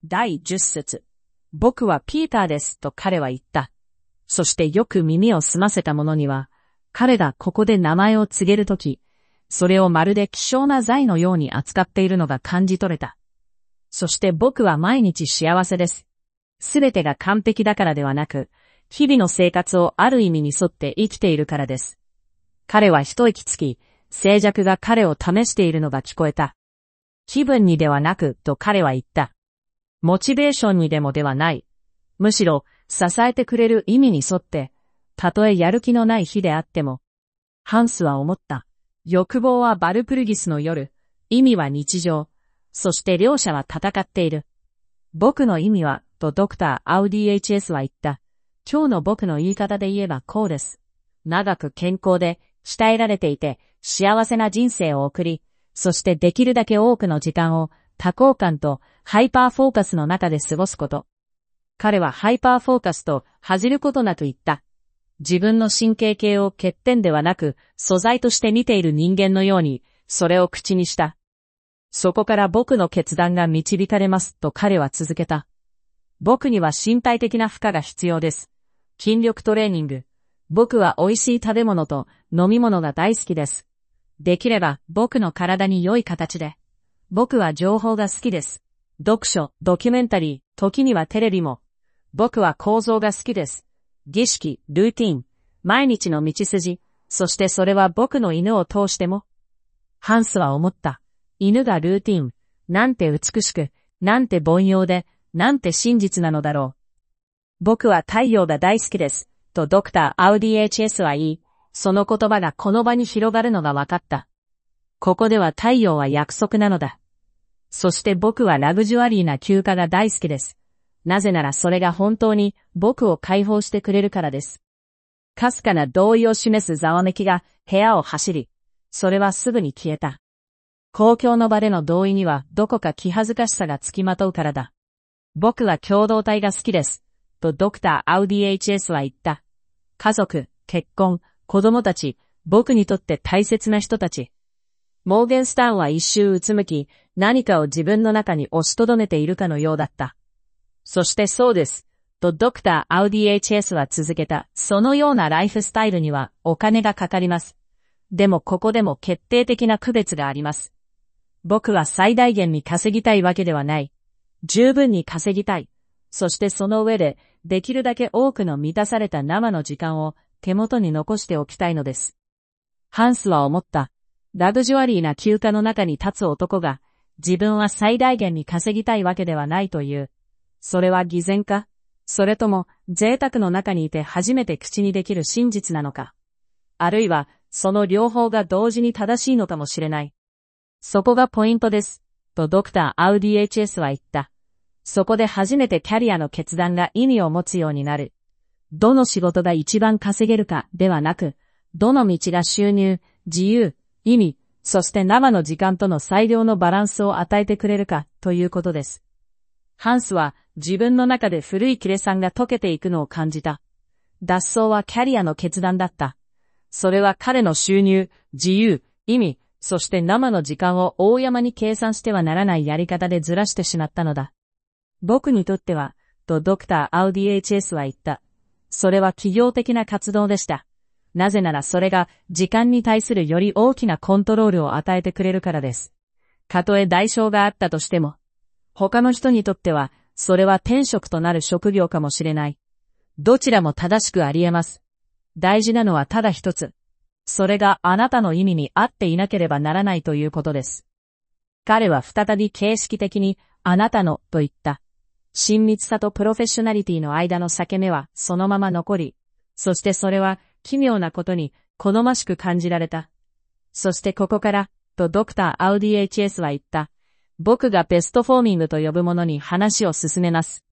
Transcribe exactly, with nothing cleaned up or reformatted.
だいじゅっ節。僕はピーターですと彼は言った。そしてよく耳を澄ませた者には、彼がここで名前を告げるとき、それをまるで希少な財のように扱っているのが感じ取れた。そして僕は毎日幸せです。すべてが完璧だからではなく、日々の生活をある意味に沿って生きているからです。彼は一息つき、静寂が彼を試しているのが聞こえた。気分にではなく、と彼は言った。モチベーションにでもではない。むしろ、支えてくれる意味に沿って、たとえやる気のない日であっても。ハンスは思った。欲望はバルプルギスの夜、意味は日常、そして両者は戦っている。僕の意味は、とドクター・アウディ エイチエス は言った。今日の僕の言い方で言えばこうです。長く健康で、鍛えられていて、幸せな人生を送り、そしてできるだけ多くの時間を多幸感とハイパーフォーカスの中で過ごすこと。彼はハイパーフォーカスと恥じることなく言った。自分の神経系を欠点ではなく素材として見ている人間のようにそれを口にした。そこから僕の決断が導かれますと彼は続けた。僕には身体的な負荷が必要です。筋力トレーニング。僕は美味しい食べ物と飲み物が大好きです。できれば僕の体に良い形で。僕は情報が好きです。読書、ドキュメンタリー、時にはテレビも。僕は構造が好きです。儀式、ルーティン、毎日の道筋、そしてそれは僕の犬を通しても。ハンスは思った。犬がルーティン、なんて美しく、なんて凡庸で、なんて真実なのだろう。僕は太陽が大好きです。とドクター・アウディ エイチエス は言い、その言葉がこの場に広がるのが分かった。ここでは太陽は約束なのだ。そして僕はラグジュアリーな休暇が大好きです。なぜならそれが本当に僕を解放してくれるからです。かすかな同意を示すざわめきが部屋を走り、それはすぐに消えた。公共の場での同意にはどこか気恥ずかしさがつきまとうからだ。僕は共同体が好きです。とドクター・アウディ エイチエス は言った。家族、結婚、子供たち、僕にとって大切な人たち。モーゲンスタンは一周うつむき、何かを自分の中に押しとどめているかのようだった。そしてそうです。とドクター・アウディ エイチエス は続けた。そのようなライフスタイルにはお金がかかります。でもここでも決定的な区別があります。僕は最大限に稼ぎたいわけではない。十分に稼ぎたい。そしてその上で、できるだけ多くの満たされた生の時間を手元に残しておきたいのです。ハンスは思った。ラグジュアリーな休暇の中に立つ男が、自分は最大限に稼ぎたいわけではないという。それは偽善か？それとも贅沢の中にいて初めて口にできる真実なのか？あるいは、その両方が同時に正しいのかもしれない。そこがポイントです。とドクター・アウディ エイチエス は言った。そこで初めてキャリアの決断が意味を持つようになる。どの仕事が一番稼げるかではなく、どの道が収入、自由、意味、そして生の時間との最良のバランスを与えてくれるかということです。ハンスは自分の中で古い亀裂が溶けていくのを感じた。脱走はキャリアの決断だった。それは彼の収入、自由、意味、そして生の時間を大山に計算してはならないやり方でずらしてしまったのだ。僕にとっては、とドクター・アウディ エイチエス は言った。それは企業的な活動でした。なぜならそれが時間に対するより大きなコントロールを与えてくれるからです。たとえ代償があったとしても、他の人にとっては、それは天職となる職業かもしれない。どちらも正しくあり得ます。大事なのはただ一つ。それがあなたの意味に合っていなければならないということです。彼は再び形式的に、あなたの、と言った。親密さとプロフェッショナリティの間の裂け目はそのまま残り、そしてそれは奇妙なことに好ましく感じられた。そしてここから、とドクター・アウディ エイチエス は言った。僕がベストフォーミングと呼ぶものに話を進めます。